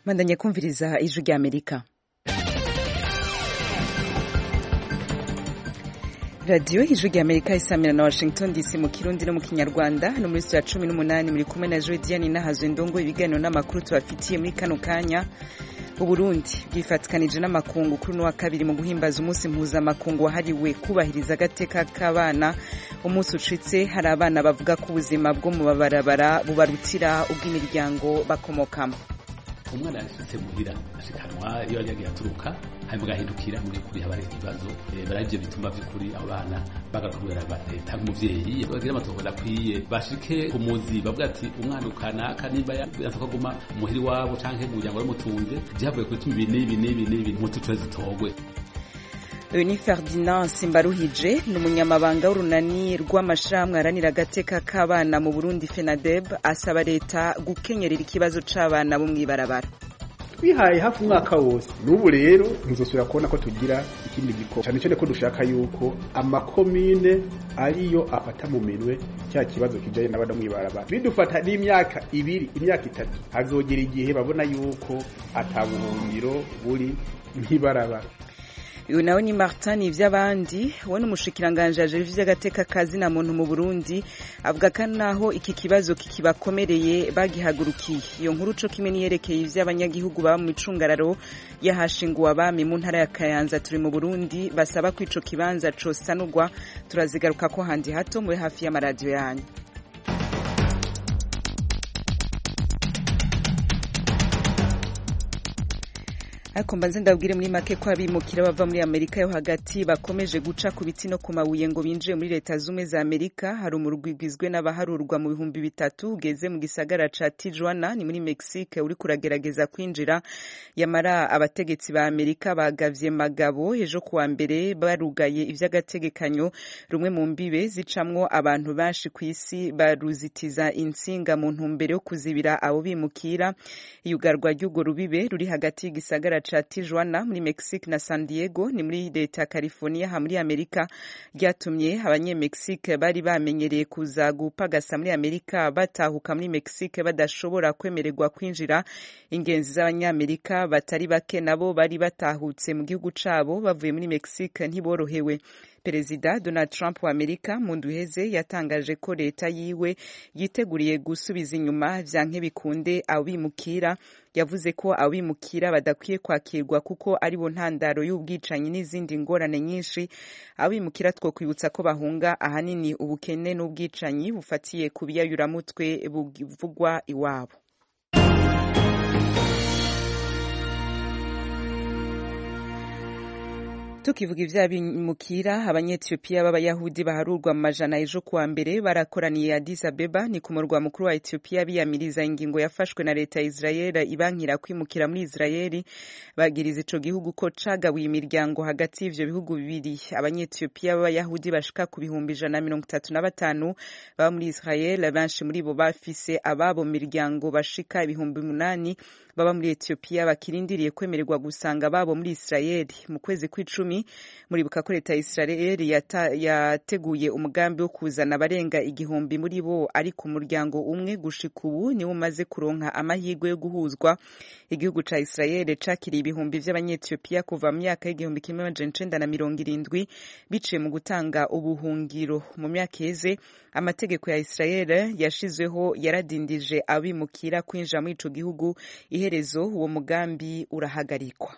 Mandanya kumviriza ijwi rya Amerika. Radio ijwi rya Amerika isamira na Washington DC mu Kirundi no mu Kinyarwanda no muri ya 18 muri kumwe na Jodiane Nahazo Ndongo ibiganiro n'amakuru tubafitiye muri kano kanya. Uburundi bwifatikanije n'amakungu kuri no wa kabiri mu guhimbaza umunsi mpuzamakungu wahariwe kubahiriza agateka k'abana. Umunsi ucitse hari abana bavuga ko ubuzima bwo mu babarabara bubarutira ubw'imiryango bakomokamo. Umwana yashitse muhira ashikanwa iyo yagiye aturuka hanyuma gahindukira muri kuri habari ikibazo baravye bituma vy'ukuri abana bagakomera bateta nk'umuvyeyi bagira amatongo nakwiye bashike ku muzi bavuga ati umwana ukanaka nimba yasako guma muhiri wabo canke mu muryango w'umutunze byavuye kuri tumi n'ibi mutuco zitogwe. Ni Ferdinand Simbaruhije n'umunyamabanga w'urunani rw'amashamwe aranira agateka k'abana mu Burundi FENADEB asaba leta gukenyerera ikibazo c'abana bo mwibarabara. Twihaye hafi umwaka wose n'ubu rero ntuzosubira kubona ko tugira ikindi gikoko cyane ko dushaka yuko amakomine ariyo afata mu minwe cya kibazo kijaye n'abana mwibarabara bidufata n'imyaka 2 imyaka 3 hazogera igihe babona yuko atabuhungiro buri mwibarabara. Uyu nawe ni Martin ivy'abandi we n'umushikiranganje aje vy'agateka kazi na muntu mu Burundi avuga kan naho iki kibazo kikibakomereye bagihagurukiye. Iyo nkuru co kimwe niyerekeye ivy'abanyagihugu ba mu icungararo yahashinguwe abami mu ntara ya Kayanza turi mu Burundi basaba ko ico kibanza co sanurwa. Turazigaruka ko handi hato muri hafi y'amaradio yanyu. Ariko mbanze ndabwire muri make ko abimukira bava muri Amerika yo hagati bakomeje guca ku biti no ku mabuye ngo binjire muri leta zumwe za Amerika. Hari umurugwigwizwe n'abaharurwa mu 3,000 ugeze mu gisagara ca Tijuana ni muri Mexique uri kuragerageza kwinjira. Yamara abategetsi ba Amerika bagavye magabo ejo kuwa mbere barugaye ivy'agategekanyo rumwe mu mbibe zicamwo abantu bashi kw'isi baruzitiza insinga mu ntumbero yo kuzibira abo bimukira. Iyugarwa ry'ugo rubibe ruri hagati y'igisagara cha Tijuana muri Mexique na San Diego ni muri leta California ha muri Amerika ryatumye abanye-Mexique bari bamenyereye kuza gupagasa muri Amerika batahuka muri Mexique badashobora kwemererwa kwinjira. Ingenzi z'abanyamerika batari bake nabo bari batahutse mu gihugu cabo bavuye muri Mexique ntiborohewe. Perezida Donald Trump wa Amerika mu nduheze yatangaje ko leta yiwe yiteguriye gusubiza inyuma vyanke bikunde abimukira. Yavuze ko abimukira badakwiye kwakirwa kuko ari bo ntandaro y'ubwicanyi n'izindi ngorane nyinshi. Abimukira two kwibutsa ko bahunga ahanini ubukene n'ubwicanyi bufatiye ku biyayuramutwe buvugwa iwabo. Tukivuga ivy'abimukira abanyethiopia b'abayahudi baharurwa mu majana ejo kuwa mbere barakoraniye Addis Abeba ni ku murwa mukuru wa Ethiopia biyamiriza ingingo yafashwe na leta ya Israel ibankira kwimukira muri Israel. Bagiriza ico gihugu ko cagabuye imiryango hagati y'ivyo bihugu bibiri. Abanyethiopia b'abayahudi bashika ku 135 baba muri Israel, benshi muri bo bafise ababo miryango bashika 8,000 baba muri Ethiopia bakirindiriye kwemererwa gusanga babo muri Israel. Mu kwezi kw'icumi muribuka ko leta ya Israel yateguye umugambi wo kuzana abarenga 1,000 muri bo ari ku muryango umwe. Gushika ubu niwo umaze kuronka amahirwe yo guhuzwa. Igihugu ca Israel cakiriye ibihumbi vy'abanyethiopia kuva mu myaka y'1970 biciye mu gutanga ubuhungiro. Mu myaka yeze amategeko ya Israel yashizweho yaradindije abimukira kwinjira muri ico gihugu. Iherezo uwo mugambi urahagarikwa.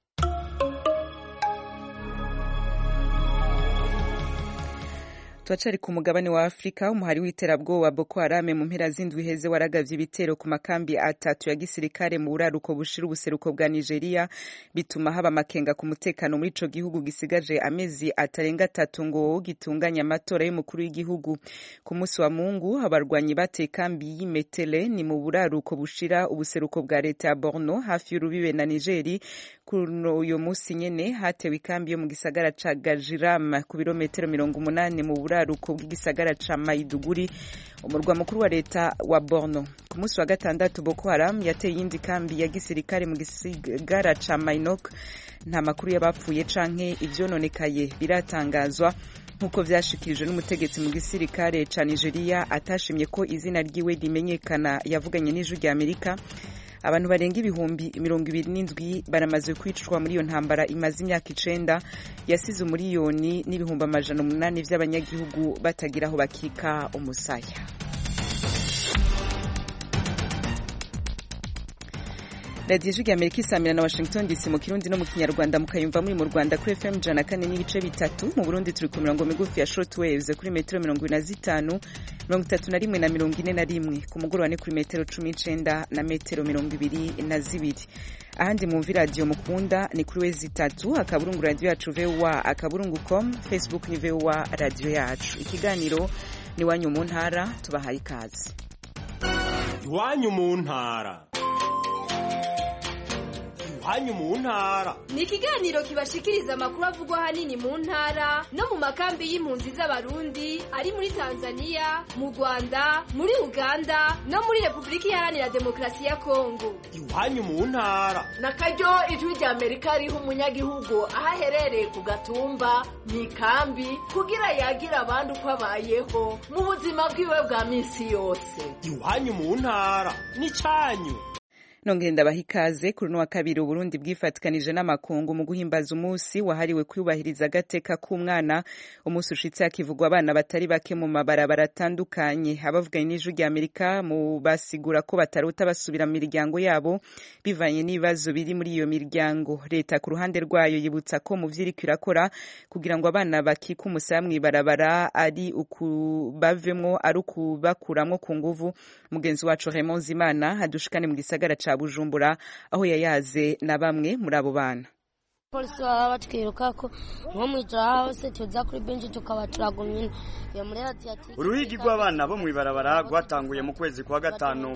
Tuachari ku mugabane wa Afrika umuhari w'iterabwoba Boko Haram mu mpera z'indwi heze waragavye ibitero ku makambi 3 ya gisirikare mu buraruko bushira ubuseruko bwa Nigeria bituma haba makenga ku mutekano muri ico gihugu gisigaje amezi atarenga 3 ngo gitunganya amatora y'umukuru w'igihugu. Ku munsi wa Mungu abarwanyi bateye kambi y'Imetele ni mu buraruko bushira ubuseruko bwa leta ya Borno hafi y'urubibe na Nigeri. Kuno uyo musi nyene hatewe ikambi yo mu gisagara ca Gajiram ku birometero 80 mu buraruko bw'igisagara ca Maiduguri umurwa mukuru wa leta wa Borno. Ku munsi wa gatandatu Boko Haram yateye iyindi kambi ya gisirikare mu gisagara ca Mainok. Nta makuru y'abapfuye canke ivyononekaye biratangazwa nkuko vyashikirijwe n'umutegetsi mu gisirikare ca Nigeria atashimye ko izina ryiwe rimenyekana. Yavuganye n'ijwi rya Amerika abantu barenga ibihumbi 27 baramaze kwicwa muri iyo ntambara imaze imyaka 9 yasize umuriyoni n'ibihumbi 800 by'abanyagihugu batagira aho bakika umusaya. Radio Ijwi Amerika isamira na Washington DC mu Kirundi no mu Kinyarwanda mukayumva muri mu Rwanda kuri FM 104.3 mu Burundi turi ku mirongo migufi ya shortwaves kuri metero 25 31 na 41 ku mugoroba ni kuri metero 19 na metero 22. Ahandi mu radio mukunda ni kuri wezi 3 akaburungu radio yacu VOA akaburungu.com, Facebook ni VOA radio yacu. Ikiganiro ni wanyu mu ntara, tubahaye ikaze. Wanyu mu ntara. Hanyu mu ntara ni ikiganiro kibashikiriza amakuru avugwa hanini mu ntara no mu makambi y'impunzi z'abarundi ari muri Tanzania, mu Rwanda, muri Uganda no muri Republika Iharanira Demokarasi ya Kongo. Hanyu mu ntara na karyo Ijwi rya Amerika riho umunyagihugu ahaherereye ku gatumba mu ikambi kugira yagira abandi uko abayeho mu buzima bwiwe bwa minsi yose. Hanyu mu ntara ni canyu. Nongenda bahikaze kuri no wa kabiri Burundi bwifatikanije n'amakungu mu guhimbaza umunsi wahariwe kwubahiriza agateka k'umwana. Umunsi ushitse akivugwa abana batari bake mu mabarabara atandukanye. Abavuganye n'Ijwi rya Amerika mu basigura ko batarota basubira mu miryango yabo bivanye n'ibibazo biri muri iyo miryango. Leta ku ruhande rwayo yibutsa ko mu vyiriko irakora kugira ngo abana bakika umusaya mw'ibarabara ari ukubavemwo ari ukubakuramwo ku nguvu. Mugenzi wacu Raymond Zimana adushikane mu gisagara ca Bujumbura aho yayaze na bamwe muri abo bana. Polisi baba batwiruka ko nko mwijoro hose tuza kuri benji tukabaturagumye yo muri Adriatique. Uruhigi rw'abana bo mwibarabara rwatanguye mu kwezi kwa gatanu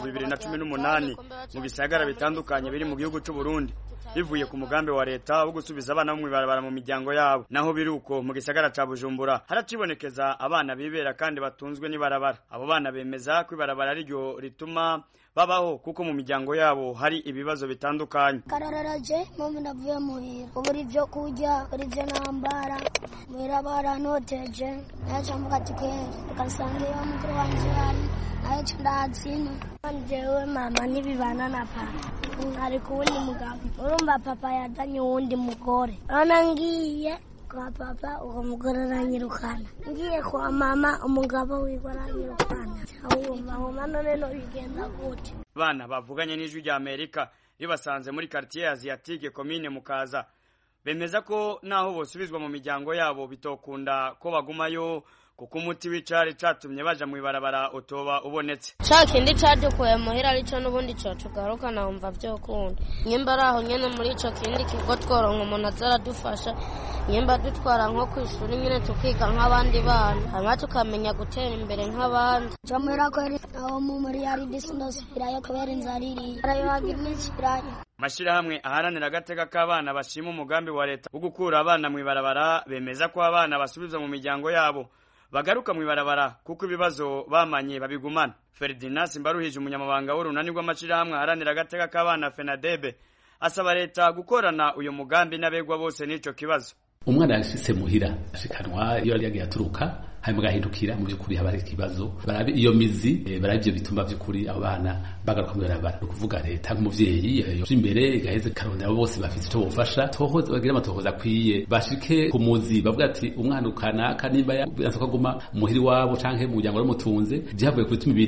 2018 mu bisagara bitandukanye biri mu gihugu cy'u Burundi bivuye ku mugambi wa leta wo gusubiza abana bo mwibarabara mu miryango yabo. Naho biruko mu gisagara ca Bujumbura haracibonekeza abana bibera kandi batunzwe n'ibarabara. Abo bana bemeza ko ibarabara ryo rituma babaho kuko mu miryango yabo hari ibibazo bitandukanye. Karararaje mama navuye muhira uburi byo kujya uri byo nambara mwirabara noteje naje mukatike kasanga yo mukuru wanje ari aje ndazina njewe mama nibibana na papa ari kuwundi mugabo urumva papa yadanye uwundi mugore anangiye kwa papa uwo mugore aranyirukana ngiye kwa mama umugabo wiwe aranyirukana aho none no bigenda gute. Bana bavuganye n'Ijwi rya Amerika ribasanze muri quartier Asiatique commune Mukaza bemeza ko naho bosubizwa mu miryango yabo bitokunda ko bagumayo kuko umuti w'icari catumye baja mu ibarabara utoba ubonetse. Kindi cadukuye muhira arico n'ubundi cyo tugaruka nahumva byo kunda. Nyemba raho nyene muri ico kindi kigo tworonka umuntu azaradufasha. Nyemba dutwara nko kwishuri nyene tukiga nk'abandi bana. Hanyuma tukamenya gutera imbere nk'abandi. Jamera ko aho mu muri ari disindosirayo kabere nzariri. Arayohagira n'ikirayo. Mashirahamwe aharanira agateka k'abana bashima umugambi wa leta wo gukura abana mu ibarabara bemeza ko abana basubizwa mu miryango yabo bagaruka mu ibarabara kuko ibibazo bamanye babigumana. Ferdinand Simbaruhije umunyamabanga w'urunani rw'amashirahamwe aharanira agateka k'abana FENADEB asaba leta gukorana uyu mugambi n'abegwa bose n'ico kibazo. Umwana yashitse muhira ashikanwa iyo yari yagiye aturuka hanyuma gahindukira mu byukuri haba ikibazo barabe iyo mizi barabyo bituma byukuri abana bagaruka mu barabara kuvuga leta nk'umuvyeyi yo imbere gaheze karondera bose bafite cyo bufasha tohoza bagira amatohoza kwiye bashike ku muzi bavuga ati umwana ukana kanimba yakaguma muhiri wabo canke mu muryango w'umutunze byavuye ku bituma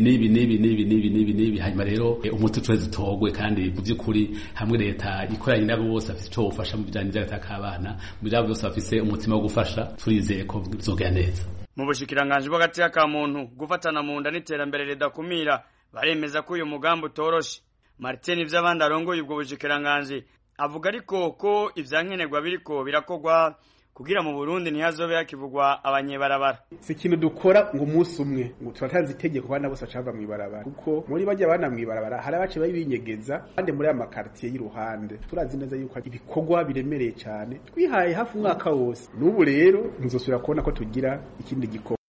ibi hanyuma rero umuti tweze togwe kandi mu byukuri hamwe leta ikoranye nabo bose bafite cyo bufasha mu bijanye n'agataka abana mu byabo bose bafite umutima wo gufasha turizeye ko bizogera neza. Mu bushikiranganje bw'agateka ka muntu gufatana mu nda n'iterambere ridakumira baremeza ko uyu mugambi utoroshe. Martin ivy'abandi arongoye ubwo bushikiranganje avuga ariko ko ivyankenerwa biriko birakogwa kugira mu Burundi ntihazobe yakivugwa abanyebarabara. Si ikintu dukora ngo umunsi umwe ngo turatazi itegeko bana bose acava mu ibarabara kuko muri bajya bana mu ibarabara hari abace babinyegeza kandi muri ama quartier y'iruhande turazi neza yuko ibikorwa biremereye cyane twihaye hafi umwaka wose n'ubu rero ntuzosubira kubona ko tugira ikindi gikorwa.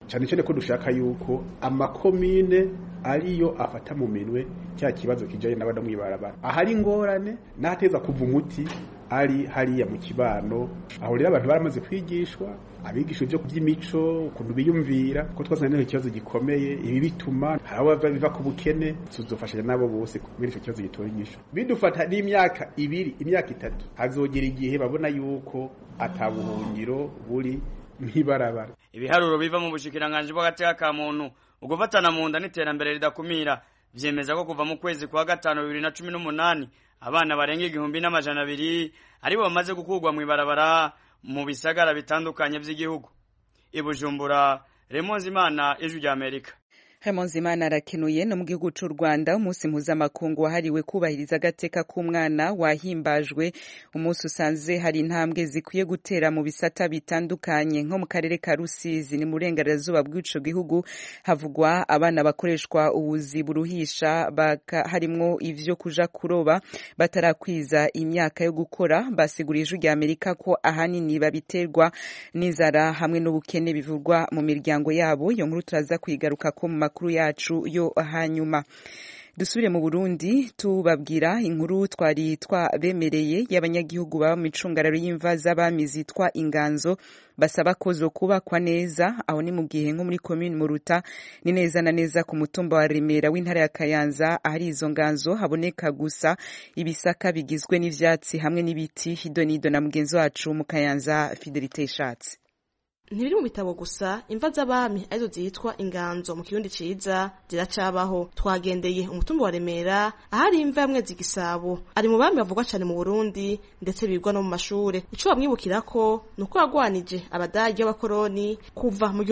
cyane cyane ko dushaka yuko amakomine ariyo afata mu minwe cya kibazo kijanye n'abana mwibarabara ahari ingorane nateza kuva umuti ari hariya mu kibano aho rero abantu baramaze kwigishwa abigisha byo by'imico ukuntu biyumvira ko twasanga ikibazo gikomeye ibi bituma haba biva ku bukene tuzofashanya nabo bose kubera icyo kibazo gitora inyishu bidufata n'imyaka 2 imyaka 3 hazogera igihe babona yuko atabuhungiro buri mwibarabara. Ibiharuro biva mu bushikiranganje bw'agateka ka muntu ugufatana mu nda n'iterambere ridakumira vyemeza ko kuva mu kwezi kwa gatanu 2018 abana barenga 1200 ari bo bamaze gukurwa mu ibarabara mu bisagara bitandukanye by'igihugu. Ibujumbura, Remonzi Imana, Ijwi rya Amerika. Remonzi Imana arakenuye no mu gihugu cy'u Rwanda umunsi mpuzamakungu wahariwe kubahiriza agateka k'umwana wahimbajwe. Umunsi usanze hari intambwe zikwiye gutera mu bisata bitandukanye nko mu karere ka Rusizi ni mu burengerazuba bw'ico gihugu havugwa abana bakoreshwa ubuzi buruhisha harimwo ivyo kuja kuroba batarakwiza imyaka yo gukora. Basigurije rya Amerika ko ahanini babiterwa n'inzara hamwe n'ubukene bivugwa mu miryango yabo. Iyo nkuru turaza kwigaruka ko mu makuru yacu yo hanyuma. Dusubire mu Burundi tubabwira inkuru twari twabemereye y'abanyagihugu baba mu icungararo y'imva z'abami zitwa inganzo basaba ko zo kubakwa neza. Aho ni mu gihe nko muri commune Muruta ni neza na neza ku mutumba wa Remera w'intara ya Kayanza ahari izo nganzo haboneka gusa ibisaka bigizwe n'ivyatsi hamwe n'ibiti. Hidonido na mugenzi wacu mu Kayanza Fidelite Ishatse. Ntibiri mu bitabo gusa imva z'abami arizo zitwa inganzo mu kirundi ciza ziracabaho. Twagendeye umutumba wa Remera ahari imva ya Mwezi Gisabo ari mu bami bavugwa cyane mu Burundi ndetse bigwa no mu mashure. Ico bamwibukirako nuko yagwanije abadagi b'abakoroni kuva mu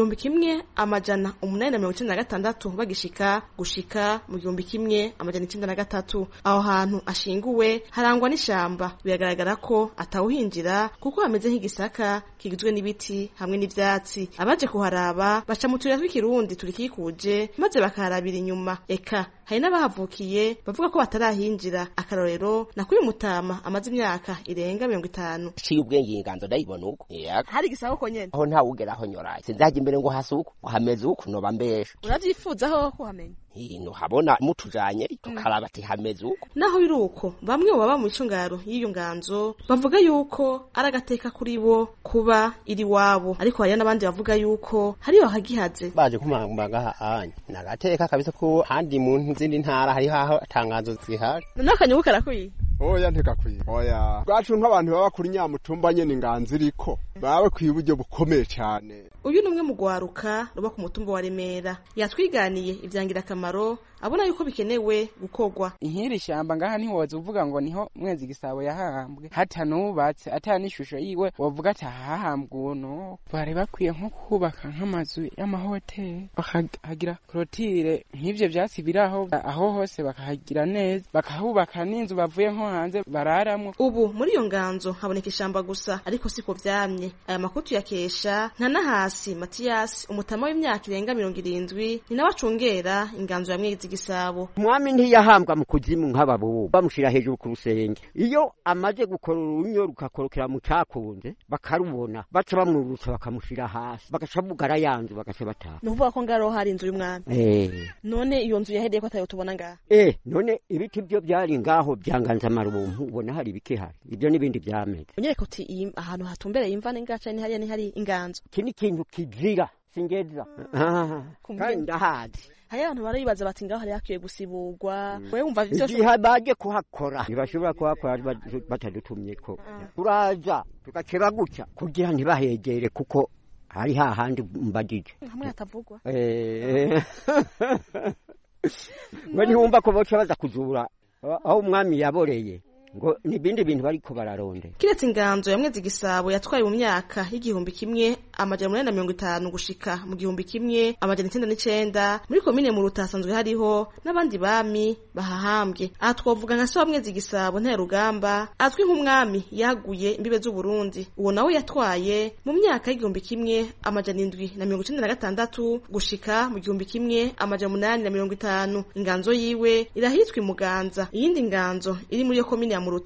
1896 bagishika gushika mu 1993. Aho hantu ashinguwe harangwa n'ishamba biragaragara ko atawuhinjira kuko hameze nk'igisaka kigizwe n'ibiti hamwe n'ivyatsi. Abaje kuharaba baca mu turere tw'ikirundi turikikuje maze bakarabira inyuma. Eka hari n'abahavukiye bavuga ko batarahinjira. Akarorero nakuye Mutama amaze imyaka irenga 50. Ciye ubwenge inganzo ndayibona uko hari gisabo ko nyene aho nta wugeraho nyoraye sinzaje imbere ngo hasuko hameze uko no bambesha. Uravyifuza aho kuhamenya hino habona mutujanye tukaraba ati hameze uko. Naho biruko bamwe baba mu icungaro y'iyo nganzo bavuga yuko aragateka kuri bo kuba iri wabo, ariko hari n'abandi bavuga yuko hari bahagihaze baje kumambaga anya nagateka kabisa ko handi mu zindi ntara hari haho atangazo zihari. Nakanyuka rakwiye oya ntegakwiye oya bwacu nk'abantu baba kuri Nyamutumba nyene inganzo iriko bawe kwiburyo bukomeye cyane. Uyu numwe mu gwaruka ruba ku mutumba wa Remera yatwiganiye ivyangira kamaro abona yuko bikenewe gukogwa. Inkiri shamba ngaha ntiwoza uvuga ngo niho Mwezi Gisabo yahambwe hatanubatse atanishusho yiwe wovuga ati hahambwe no bari bakwiye nko kubaka nk'amazu y'amahoteli bakahagira clôture nk'ivyo vyatsi biraho aho hose bakahagira neza bakahubaka n'inzu bavuye nko hanze bararamwo. Ubu muri iyo nganzo haboneka ishamba gusa ariko siko vyamye. Aya makutu yakesha nka Nahasi Mathias umutama w'imyaka irenga 70 ni nabacungera inganzo ya Mwezi Gisabo. Mwami ntiyahambwa mu kuzimu nk'ababu bamushira hejuru ku rusenge. Iyo amaze gukora urunyo rukakorokera mu cakunze bakarubona baca bamwurutsa bakamushira hasi bagacabugara yanzu bagace bataha. Nuvuga ko ngaro hari inzu y'umwami. None iyo nzu yahedeye ko atayo tubona ngaha. None ibiti byo byari ngaho byanganza marubumpu ubona hari bike hari. Ibyo nibindi byameze. Unyereka uti ahantu hatumbereye imva n'ingaca ni hariya ni hari inganzo. Kini kintu kizira singeza. Kandi ndahazi. Haya abantu barayibaza bati ngaho hari yakwiye gusiburwa. Wewe umva byose baje kuhakora ntibashobora kuhakora batadutumye ko turaza tukakeba gucya kugira ntibahegere kuko hari hahandi mbagije hamwe atavugwa. Bani humba ko boca baza kuzura aho umwami yaboreye ngo nibindi bintu bariko bararonde. Kiretse inganzo ya Mwezi Gisabo yatwaye mu myaka y'igihumbi kimwe amajana 850 gushika mu gihumbi kimwe amajana 99 muri komine Muruta hasanzwe hariho n'abandi bami bahahambwe. Aha twovuga nka so Mwezi Gisabo nta rugamba atwi nk'umwami yaguye imbibe z'u Burundi. Uwo nawe yatwaye mu myaka y'igihumbi kimwe amajana 796 gushika mu gihumbi kimwe amajana 850. Inganzo yiwe irahitwa Muganza. Iyindi nganzo iri muri yo komine Muruta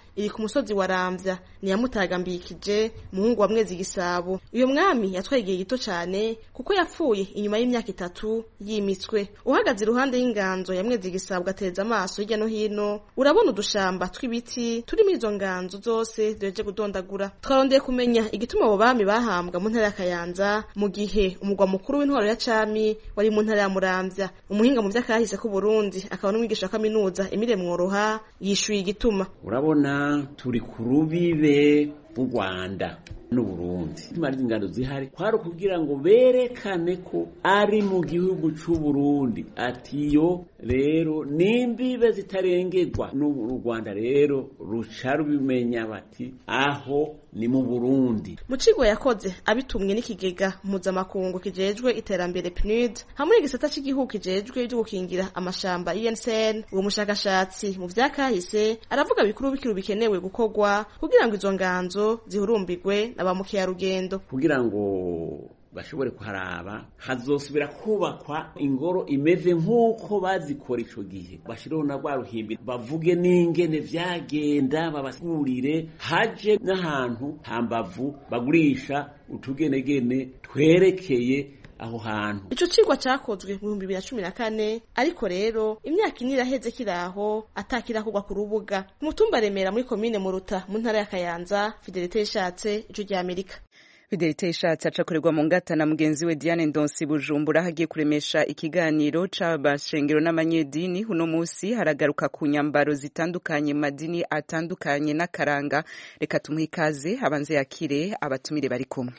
iri ku musozi wa Ramvya ni yamutagambikije muhungu wa Mwezi Gisabo. Uyo mwami yatwaye igihe gito cyane kuko yapfuye inyuma y'imyaka 3 yimitswe. Uhagaze iruhande y'inganzo ya Mwezi Gisabo gateza amaso hirya no hino urabona udushamba tw'ibiti turi muri izo nganzo zose zireje gudondagura. Twarondeye kumenya igituma abo bami bahambwa mu ntara ya Kayanza mu gihe umugwa mukuru w'intwaro ya Cami wari mu ntara ya Muramvya. Umuhinga mu vy'akahise ku Burundi akaba n'umwigisha wa kaminuza Emile Mworoha yishuye igituma. Urabona turi ku rubibe u Rwanda n'Uburundi. Imari ingando zihari kwari kugira ngo berekane ko ari mu gihugu c'u Burundi atiyo rero nimbibe zitarengerwa n'u Rwanda rero ruca rubimenya bati aho ni mu Burundi. Mu kigo yakoze abitumwe n'ikigega mpuzamakungu kijejwe iterambere PNUD hamwe n'igisata cy'igihugu kijejwe byo gukingira amashamba UNCN. Uwo mushakashatsi mu vyakahise aravuga bikuru bikenewe gukorwa kugira ngo izo nganzo zihurumbirwe n'abamukerarugendo, kugira ngo bashobore kuharaba hazosubira kubakwa ingoro imeze nk'uko bazikora ico gihe. Bashiraho na rwa ruhimbi bavuge n'ingene vyagenda, babasigurire haje n'ahantu hambavu bagurisha utugenegene twerekeye aho hantu. Ico cigwa cakozwe mu 2014 ariko rero imyaka ine iraheze kiraho atakirakorwa ku rubuga. Umutumba Remera muri komine Muruta mu ntara ya Kayanza. Fidelite Ishatse, Ico rya Amerika. Fidelite Ishatse acakorerwa mu ngata na mugenzi we Diane Ndonsi Bujumbura hagiye kuremesha ikiganiro c'abashengero n'amanyedini. Uno musi haragaruka ku nyambaro zitandukanye madini atandukanye n'akaranga. Reka tumuhe ikaze abanze yakire abatumire bari kumwe.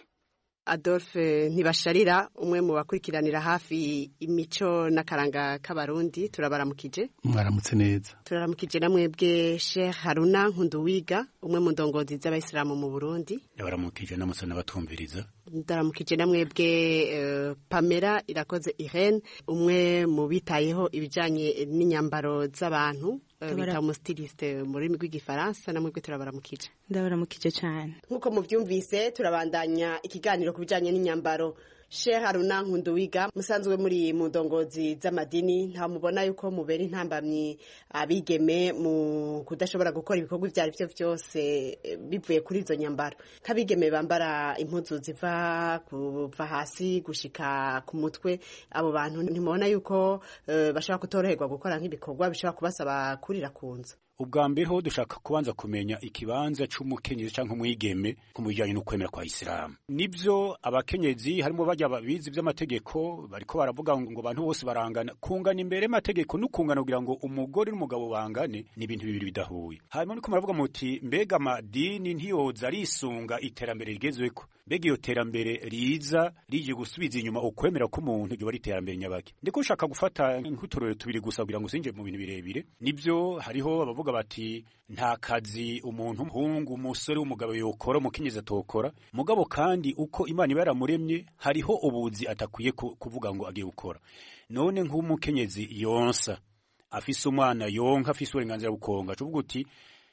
Adolphe Ntibasharira, umwe mu bakurikiranira hafi imico n'akaranga k'abarundi, turabaramukije. Mwaramutse neza. Turaramukije namwebwe Sheikh Haruna Nkunduwiga, umwe mu ndongozi z'abayisilamu mu Burundi. Ndabaramukije namutse n'abatumviriza. Ndaramukije namwebwe Pamela Irakoze Irene, umwe mu bitayeho ibijanye n'inyambaro z'abantu, bita umustiliste mu rurimi rw'igifaransa. Namwebwe turabaramukije. Ndabaramukije cyane. Nkuko muvyumvise turabandanya ikiganiro kubijanye n'inyambaro. Sheikh Haruna Nkunduwiga, musanzwe muri mu ndongozi z'amadini, nta mubona yuko mubera intambamyi abigeme mu kudashobora gukora ibikorwa ivyari byo byose bivuye kuri izo nyambaro? Kabigeme bambara impuzu ziva kuva hasi gushika ku mutwe, abo bantu ntimubona yuko bashobora kutoroherwa gukora nk'ibikorwa bishobora kubasaba kurira ku nzu? Ubwa mbere ho dushaka kubanza kumenya ikibanza c'umukenyezi canke umwigeme ku bijanye no kwemera kwa Islam. Nivyo abakenyezi harimo bajya babizi vy'amategeko bariko baravuga ngo abantu bose barangana, kungana imbere y'amategeko n'ukungana kugira ngo umugore n'umugabo bangane ni ibintu bibiri bidahuye. Hanyuma niko maravuga muti mbega amadini ntiyoza risunga iterambere rigezweko, mbega iyo terambere riza rije gusubiza inyuma ukwemera k'umuntu ryo bari iterambere nyabaki. Ndiko ushaka gufata nk'uturore tubiri gusa kugira ngo sinje mu bintu birebire. Nivyo hariho abavuga bati nta kazi umuntu umuhungu umusore w'umugabo yokora umukenyezi atokora, mugabo kandi uko Imana iba yaramuremye hariho ubuzi atakwiye kuvuga ngo agiye gukora. None nk'umukenyezi yonsa afise umwana yonka afise uburenganzira bukonga, cuvuga uti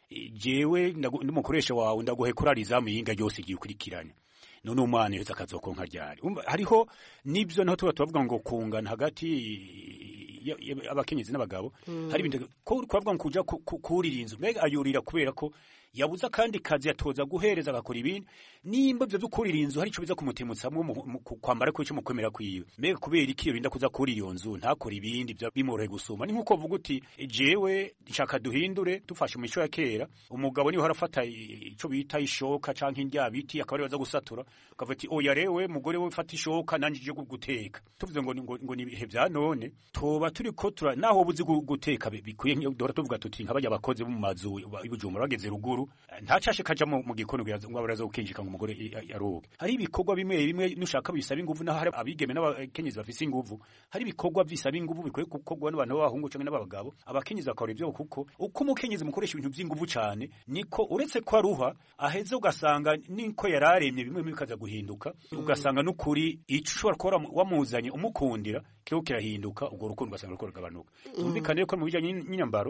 jewe ndumukoresha wawe ndaguhe kurariza mu yinga yose igiye ukurikirana, none umwana yose akazokonka ryari. Hariho nibyo naho tubavuga ngo kungana hagati abakenyezi n'abagabo. Hari ibintu ko twavuga ngo kuja kurira inzu, mbega ayurira kubera ko yabuza kandi kazi yatoza guhereza agakora ibindi. Nimba byo dukurira inzu hari ico biza kumutemutsamwe kwambara ko ico mukwemera kwiwe, mbega kubera iki yorinda kuza kurira iyo nzu ntakora ibindi byo bimorohe gusuma. Ni nkuko vuga uti jewe nshaka duhindure dufashe mu mico ya kera, umugabo niho harafata ico bita ishoka canke indya biti akaba baza gusatura akavuga ati oya rewe mugore we fata ishoka nanjije guteka. Tuvuze ngo ni bihe bya none toba turi ko tura naho buzi guteka bikuye dora tuvuga tuti nk'abajya abakozi bo mu mazu ibujumbura bageze ruguru ntacashe kaja mu gikono ngo abaraza gukinjika ngo umugore yaroge. Hari ibikorwa bimwe nushaka bisaba inguvu, naho hari abigeme n'abakenyezi bafise inguvu. Hari ibikorwa bisaba inguvu bikwiye gukorwa n'abantu b'abahungu canke n'abagabo. Abakenyezi bakora ivyo kuko uko umukenyezi mukoresha ibintu by'inguvu cyane niko uretse ko aruha aheze ugasanga niko yararemye bimwe bikaza guhinduka, ugasanga n'ukuri ico ushobora gukora wamuzanye umukundira kiro kirahinduka, ubwo rukundo ugasanga ruko rugabanuka. Tumvikane ko mu bijanye n'inyambaro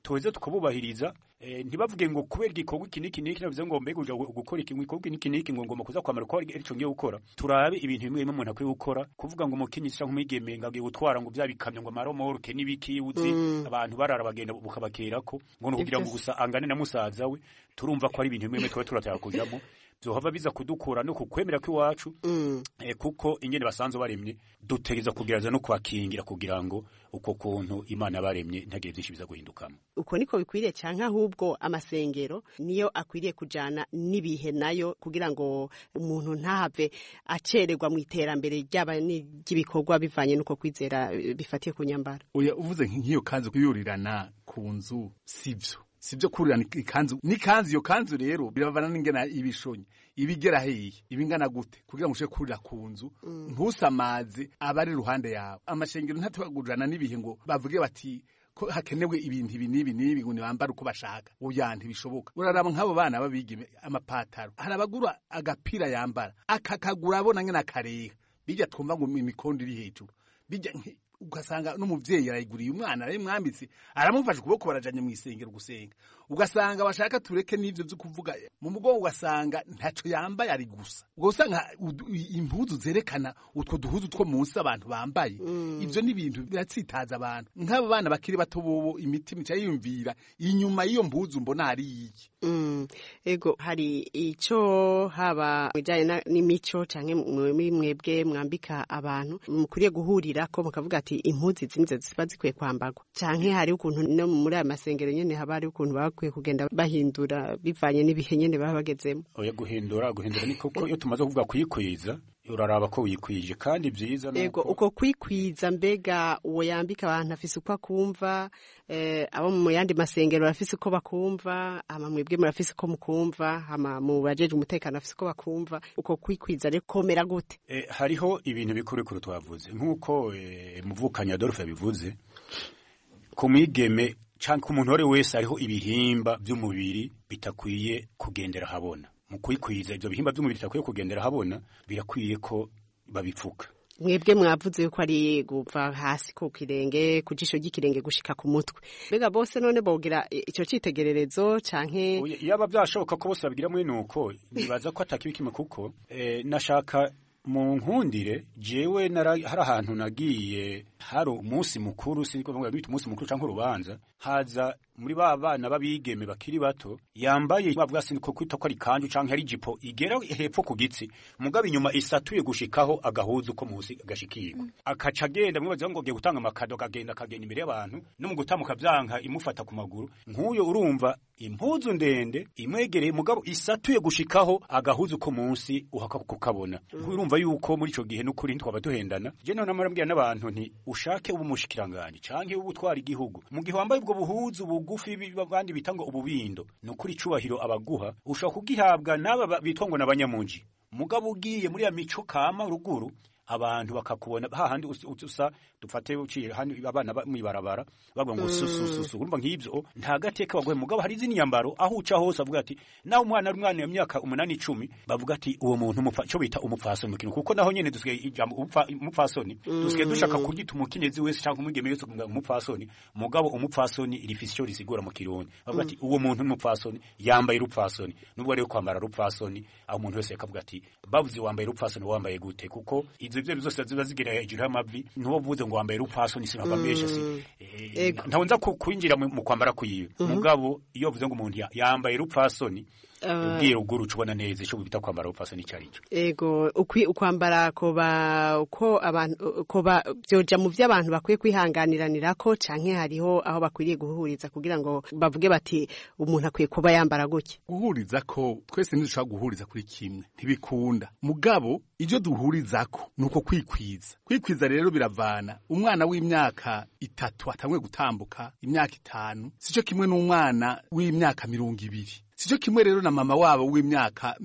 tuweze tukabubahiriza ntibavuge ngo kubera igikorwa iki niki navuze ngo mbega uja gukora igikorwa iki niki ngo ngomba kuza kwamara ko arico ngiye gukora turabe ibintu bimwe umuntu akwiye gukora kuvuga ngo umukenyezi canke umwigeme ngagiye gutwara ngo bya bikamyo ngo amaromoroke n'ibiki uzi abantu barara bagenda bukabakerako ngo no kugira ngo gusa angane na musaza we turumva ko ari ibintu bimwe twe turataka kujamo byohava biza kudukura no kukwemera kw'iwacu kuko ingene basanzwe baremye dutegeza kugereza no kwakingira kugira ngo uko kuntu Imana baremye ntagire byinshi biza guhindukamo uko niko bikwiriye canke ahubwo amasengero niyo akwiriye kujana n'ibihe nayo kugira ngo umuntu ntahave acererwa mu iterambere ryaba n'igibikorwa bivanye nuko kwizera bifatiye ku nyambara oya uvuze nk'iyo kanzu kuyurirana ku nzu sivyo kurirana ikanzu n'ikanzu iyo kanzu rero birabana n'ingena ibishonye ibigera heyi ibingana gute kugira ngo ushe kurira ku nzu ntusamaze abari ruhande yawe amashengero ntatubagurana n'ibihe ngo bavuge bati ko hakenewe ibintu ibi n'ibi ngo nibambara uko bashaka oya ntibishoboka uraraba nk'abo bana babigime amapataro harabagura agapira yambara akakagura abona ngena kareha bijya twumva ngo imikondo iri hejuru bijya ugasanga n'umuvyeyi arayiguriye umwana ari mwambitse aramufasha kuboko barajanye mu isengero gusenga ugasanga bashaka tureke n'ivyo byo kuvuga mu mugongo ugasanga ntaco yambaye ari gusa ugasanga impuzu zerekana utwo duhuzu two munsi abantu bambaye ivyo ni ibintu biratsitaza abantu nk'abo bana bakiri bato bobo imitima cyayumvira inyuma y'iyo mpuzu mbona ari iki ego hari ico haba bijanye n'imico canke mwebwe mwambika abantu mukuriye guhurira ko mukavuga ati impuzu zinze ziba zikwiye kwambarwa canke hari ukuntu no muri aya masengero nyene haba hari ukuntu bakwiye kugenda bahindura bivanye n'ibihe nyene baba bagezemo oya guhindura ni koko iyo tumaze kuvuga kuyikwiza uraraba ko wikwije kandi byiza nuko ego uko kwikwiza mbega uwo yambika abantu afise uko akumva abo mu yandi masengero afise uko bakumva ama mwebwe murafise uko mukumva ama mu bajeje umutekano afise uko bakumva uko kwikwiza rero komera gute hariho ibintu bikuru twavuze nkuko muvukanya Adolphe yabivuze ku mwigeme canke umuntu wari wese hariho ibihimba by'umubiri bitakwiye kugendera habona mu kwikwiza ivyo bihimba by'umubiri bitakwiye kugendera habona birakwiye ko babipfuka mwebwe mwavuze yuko ari guva hasi ku kirenge ku jisho ry'ikirenge gushika ku mutwe mbega bose none bogira ico citegererezo canke yaba byashoboka ko bose babigira muri nuko nibaza ko atakibikime kuko nashaka mu nkundire jewe hari ahantu nagiye hari umunsi mukuru siniko bavuga bita umunsi mukuru canke urubanza haza muri ba bana babigeme bakiri bato yambaye bavuga siniko kwita ko ari kanju canke ari jipo igera hepfo ku gitsi mugabe inyuma isatuye gushikaho agahuzu ko musi agashikirwa akaca agenda mwibaza ngo giye gutanga amakado kagenda imbere y'abantu no mu gutamuka byanka imufata ku maguru nk'uyo urumva impuzu ndende imwegereye mugabo isatuye gushikaho agahuzu ko munsi uhaka kukabona urumva yuko muri ico gihe n'ukuri twaba duhendana je none amarambwira n'abantu nti ushake ubumushikiranganje canke ubutwara igihugu mu gihe wambaye ubwo buhuzu bugufi bandi bitanga ububindo n'ukuri cubahiro abaguha ushaka kugihabwa n'aba bitwa ngo n'abanyamunji mugabo ugiye muri ya mico kama ruguru abantu bakakubona hahandi usa dufate uciye handi abana mwibarabara bagwa ngo sususu urumva nk'ibyo nta gateka bagwe mugabo hari izini nyambaro aho uca hose avuga ati naho umwana ari umwana y'imyaka 8-10 bavuga ati uwo muntu cyo bita umupfasoni mukino kuko naho nyene dusigaye ijambo umupfasoni dusigaye dushaka kugita umukenyezi wese cyangwa umugeme wese kuvuga umupfasoni mugabo umupfasoni rifisyo risigura mu kirundi bavuga ati uwo muntu n'umupfasoni yambaye rupfasoni nubwo rero kwambara rupfasoni aho umuntu wese akavuga ati bavuze wambaye rupfasoni wambaye gute kuko ivyo byose ziba zigera hejuru y'amavi nuwo vuze ngo wambaye rupfasoni sinabambesha ntawonza kwinjira mu kwambara kuyiwe mugabo iyo vuze ngo umuntu yambaye rupfasoni ubwira uguru cubona neza ico bita kwambara rupfasoni cyarico ego ukwambara uko abantu byoja mu vy'abantu bakwiye kwihanganiranirako canke hariho aho bakwiriye guhuriza kugira ngo bavuge bati umuntu akwiye kuba yambara gutya guhuriza ko twese ntidushobora guhuriza kuri kimwe ntibikunda mugabo ivyo duhurizako nuko kwikwiza rero biravana umwana w'imyaka 3 atamwe gutambuka imyaka 5 sico kimwe n'umwana w'imyaka 20 sico kimwe rero na mama wabo w'imyaka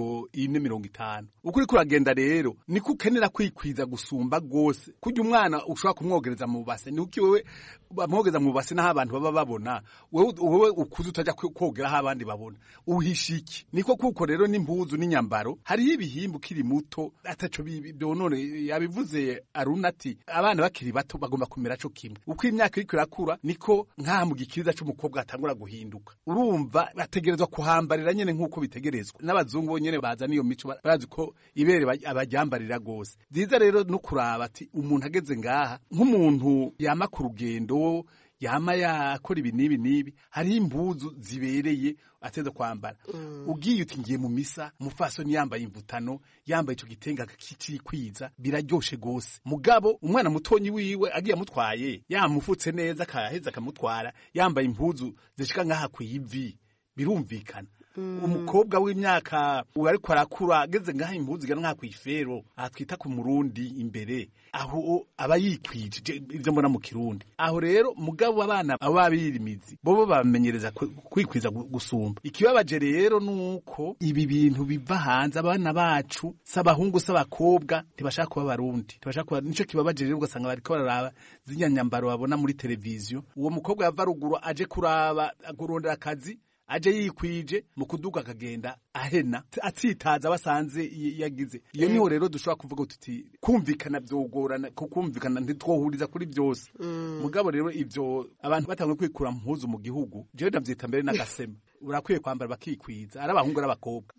40-50 ukuri kuragenda rero niko ukenera kwikwiza gusumba gose kujya umwana ushobora kumwogereza mu base ni uki wewe bamwogeza mu base naho abantu baba babona wewe ukuze utajya kogera aho abandi babona uhishiki niko kuko rero n'impuzu n'inyambaro hariho ibihimba ukiri muto ataco byonone yabivuze Aruna ati abana bakiri bato bagomba kumera co kimwe uko imyaka iriko irakura niko nka mu gikiriza c'umukobwa atangura guhinduka urumva bategerezwa kuhambarira nyene nkuko bitegerezwa n'abazungu bonyene baza niyo mico barazi ko ibere abajyambarira gose byiza rero no kuraba ati umuntu ageze ngaha nk'umuntu yama ku rugendo yama yakora ibi nibi hari impuzu zibereye ateza kwambara ugiye uti ngiye mu misa mufasoni yambaye imvutano yambaye ico gitenga kiciri kwiza biraryoshe gose mugabo umwana mutonyi wiwe agiye amutwaye yamufutse neza kaheza akamutwara yambaye impuzu zishika ngaha kwivi birumvikana umukobwa w'imyaka ariko arakura ageze ngaha impuzu gana nka kwifero atwita ku murundi imbere aho aba yikwije ivyo mbona mu kirundi aho rero mugabo abana ababirimizi bobo bamenyereza kwikwiza gusumba ikibabaje rero nuko ibi bintu biva hanze abana bacu sabahungu sabakobwa ntibashaka kuba barundi ntibashaka nico kibabaje rero ugasanga bariko bararaba zinyanyambaro babona muri televiziyo uwo mukobwa yava ruguru aje kuraba agurondera akazi aje yikwije mu kuduga akagenda ahena atsitaza basanze yagize iyo niho rero dushobora kuvuga tuti kumvikana byogorana kukumvikana ntitwohuriza kuri byose mugabo rero ivyo abantu batangwe kwikura mpuzu mu gihugu je ndavyita mbere n'agasema urakwiye kwambara bakikwiza ari abahungu n'abakobwa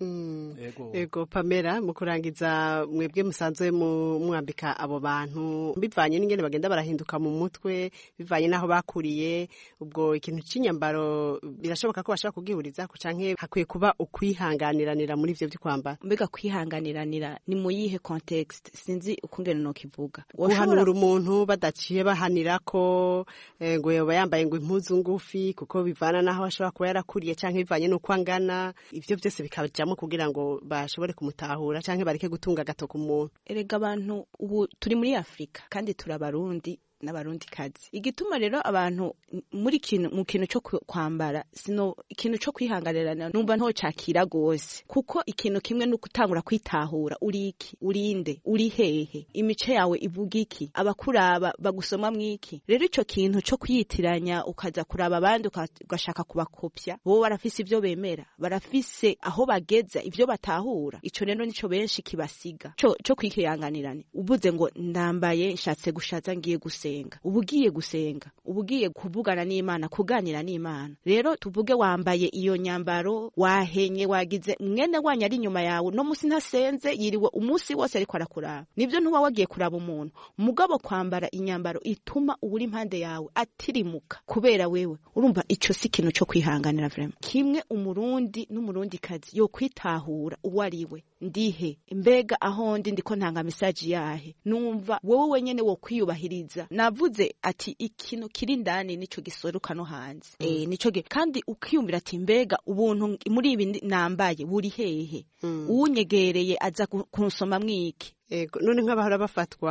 ego Pamela mu kurangiza mwebwe musanzwe mwambika abo bantu bivanye n'ingene bagenda barahinduka mu mutwe bivanye naho bakuriye ubwo ikintu c'inyambaro birashoboka ko bashaka kugihuriza ko canke hakwiye kuba ukwihanganiranira muri ivyo by'kwambara mbega kwihanganiranira ni mu yihe context sinzi ukungene no kivuga guhanura umuntu badaciye bahanira ko ngo yoba yambaye ngo impuzu ngufi kuko bivana naho ashobora kuba yarakuriye canke bivanye no kwangana ivyo byose bikabajamo kugira ngo bashobore kumutahura canke bareke gutunga gatoko umuntu erega abantu ubu turi muri Afrika kandi turabarundi n'abarundi kazi igituma rero abantu muri mu kintu cyo kwambara sino ikintu cyo kwihanganirana numva nto cakira gose kuko ikintu kimwe no gutangura kwitahura uri iki urinde uri hehe imice yawe ivuga iki abakuraba bagusoma mwiki rero ico kintu cyo kwiyitiranya ukaza kuraba abandi ugashaka kubakopya bo barafise ivyo bemera barafise aho bageza ivyo batahura ico rero nico benshi kibasiga cyo kwikiyanganirana ubuze ngo ndambaye nshatse gushaza ngiye gusenga ubugiye gusenga ubugiye kuvugana n'Imana kuganira n'Imana rero tuvuge wambaye iyo nyambaro wahenye wagize mwene wanya ari nyuma yawe no musi ntasenze yiriwe umunsi wose ariko arakuraba nivyo ntuba wagiye kuraba umuntu mugabo kwambara inyambaro ituma uburi impande yawe atirimuka kubera wewe urumva ico si kintu cyo kwihanganira vraiment kimwe umurundi n'umurundi kazi yo kwitahura uwariwe ndihe mbega aho ndiko ntanga message yahe numva wowe wenyene wo kwiyubahiriza navuze ati ikintu kiri ndani nico gisoruka no hanze nico kandi ukiyumvira ati mbega ubuntu muri ibi nambaye buri hehe unyegereye aza kunsoma mwiki ego none nk'abahora bafatwa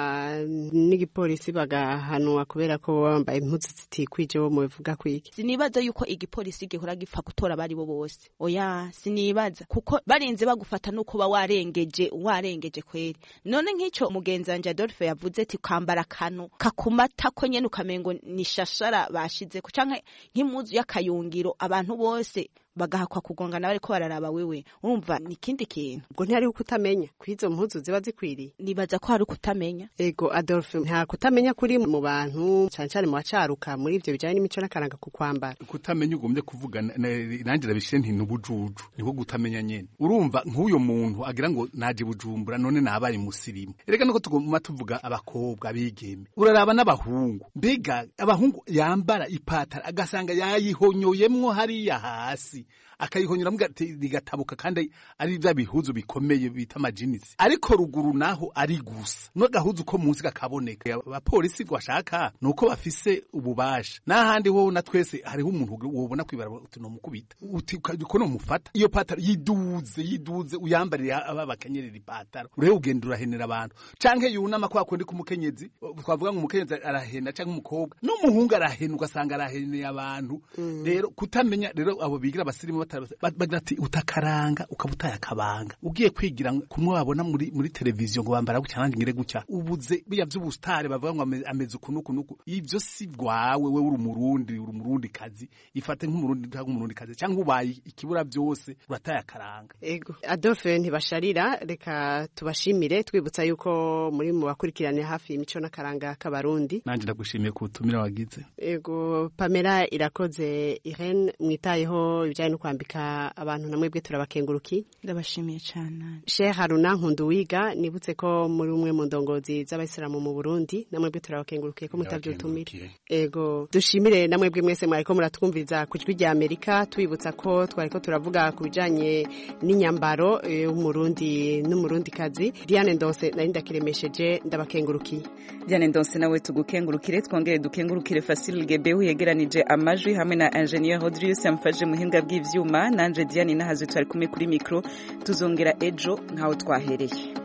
n'igipolisi bagahanwa kubera ko bambaye impuzu zitikwije bo muvuga kwiki sinibaza yuko igipolisi gihora gipfa gutora bari bo bose oya sinibaza kuko barinze bagufata nuko ba warengeje kweri none nk'ico mugenzanje Adolphe yavuze ati kwambara kano kakumata ko nyene ukamengo ni shashara bashize ko canke nk'impuzu y'akayungiro abantu bose bagahakwa kugongana bariko bararaba wewe urumva ni kindi kintu ubwo ntihari kutamenya kwizo mpuzu ziba zikwiriye nibaza ko hari kutamenya ego Adolphe nta kutamenya kuri mu bantu cyane mu bacaruka muri ivyo bijanye n'imico n'akaranga ku kwambara kutamenya ugombye kuvuga nanjye rabishire nti nubujuju niko gutamenya nyene urumva nk'uyo muntu agira ngo naje Bujumbura none nabaye musirimu erega nuko tugomba tuvuga abakobwa bigeme uraraba n'abahungu mbega abahungu yambara ipatara agasanga yayihonyoyemwo hariya hasi akayihonyura mugatabuka kandi ari bya bihuzu bikomeye bita amajinisi ariko ruguru naho ari gusa no gahuzu ko munsi kakaboneka abapolisi gwashaka nuko bafise ububasha n'ahandi ho na twese hariho umuntu wobona kwibara utuno mukubita uti ko no mufata iyo patara yiduze uyambarira aba bakenyerera ipatara urebe ugenda urahenera abantu canke yunama kwa kundi kumukenyezi twavuga ngo umukenyezi arahena canke umukobwa no muhunga arahena ugasanga araheneye abantu rero kutamenya rero abo bigira basirimu bagira ati utakaranga ukabutaya akabanga ugiye kwigira kumwe wabona muri televiziyo ngo bambara gutya nanjye ngire gutya ubuze biya by'ubustare bavuga ngo ameze kunuku ivyo si bwawe we uri umurundi kazi ifate nk'umurundi kazi cyangwa ubaye ikibura byose urataya akaranga ego Adolphe ntibasharira reka tubashimire twibutsa yuko muri mu bakurikirane hafi imico n'akaranga k'abarundi nanje ndagushimiye ku butumire wagize ego Pamela Irakoze Irene mwitayeho ibijyanye no kwambika abantu namwe bwe turabakenguruki ndabashimiye cyane Sheikh Haruna Nkunduwiga nibutse ko muri umwe mu ndongozi z'abayisilamu mu Burundi namwe bwe turabakengurukiye ko mutavyotumire ego dushimire namwe bwe mwese mwariko muratwumviriza ku Ijwi rya Amerika twibutsa ko twariko turavuga ku bijanye n'inyambaro y'umurundi n'umurundi kazi Diane Ndonse nari ndakiremesheje ndabakengurukiye Diane Ndonse nawe tugukengurukire twongere dukengurukire Fasil Gebehu yegeranije amajwi hamwe na Engineer Rodrius yamfaje muhinga bw'ivyuma nanje Diane nahaze twari kumwe kuri micro tuzongera ejo nkaho twahereye